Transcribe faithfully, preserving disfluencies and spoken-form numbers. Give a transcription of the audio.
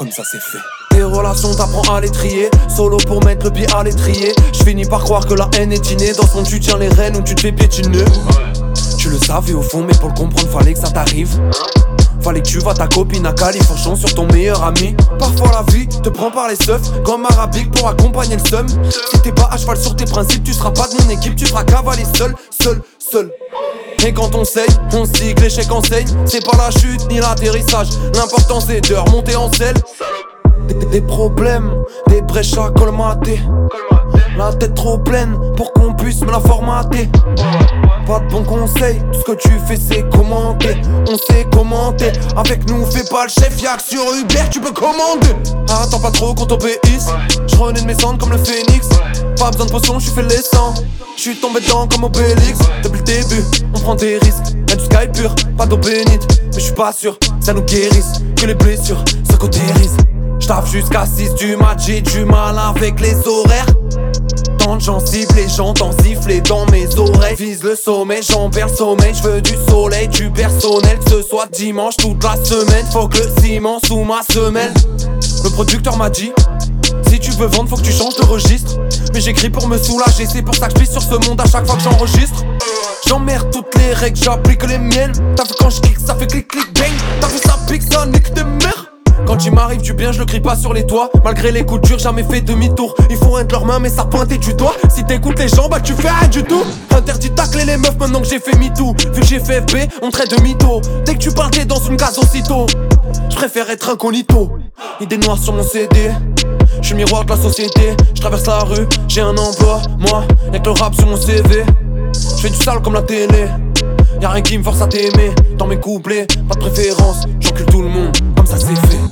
comme ça c'est fait. Tes relations t'apprends à les trier, solo pour mettre le pied à l'étrier. J'finis par croire que la haine est innée. Dans ce monde tu tiens les rênes ou tu te fais piétiner. Tu le savais au fond mais pour le comprendre fallait que ça t'arrive. Fallait que tu vois ta copine à califourchon sur ton meilleur ami. Parfois la vie te prend par les seufs comme arabique pour accompagner le seum. Si t'es pas à cheval sur tes principes, tu seras pas de mon équipe, tu feras cavaler seul, seul, seul. Et quand on sait, on se dit que l'échec enseigne. C'est pas la chute ni l'atterrissage, l'important c'est de remonter en selle. Des, des problèmes, des brèches à colmater. La tête trop pleine pour qu'on puisse me la formater. Pas de bons conseils, tout ce que tu fais c'est commenter. On sait commenter, avec nous fais pas le chef. Y'a que sur Uber tu peux commander. Attends pas trop qu'on t'obéisse. Je renais de mes cendres comme le phénix. Pas besoin de potion, je fais l'essence. Je suis tombé dedans comme Obélix. Depuis le début, on prend des risques. Y'a du sky pur, pas d'eau bénite. Mais je suis pas sûr, ça nous guérisse. Que les blessures, ça cautérise. J'taffe jusqu'à six du match, j'ai du mal avec les horaires. Tant de gens ciblent et j'entends siffler dans mes oreilles. Vise le sommet, j'en perds le sommeil. J'veux du soleil, du personnel. Que ce soit dimanche toute la semaine. Faut que le ciment sous ma semelle. Le producteur m'a dit: si tu veux vendre faut que tu changes de registre. Mais j'écris pour me soulager, c'est pour ça que je pisse sur ce monde à chaque fois que j'enregistre. J'emmerde toutes les règles, j'applique les miennes. T'as vu quand je clique, ça fait clic clic bang. T'as vu ça pique, ça nique des mères. Quand il m'arrive du bien, je le crie pas sur les toits. Malgré les coups durs, jamais fait demi-tour. Ils font un de leurs mains, mais ça pointait du doigt. Si t'écoutes les gens, bah tu fais rien du tout. Interdit de tacler les meufs maintenant que j'ai fait MeToo. Vu que j'ai fait F B, on traite de mytho. Dès que tu parles, t'es dans une case aussitôt. Je préfère être incognito. Idée noire sur mon C D. Je suis miroir de la société. Je traverse la rue, j'ai un emploi. Moi, y'a que le rap sur mon C V. Je fais du sale comme la télé. Y'a rien qui me force à t'aimer. Dans mes couplets, pas de préférence. J'encule tout le monde, comme ça c'est fait.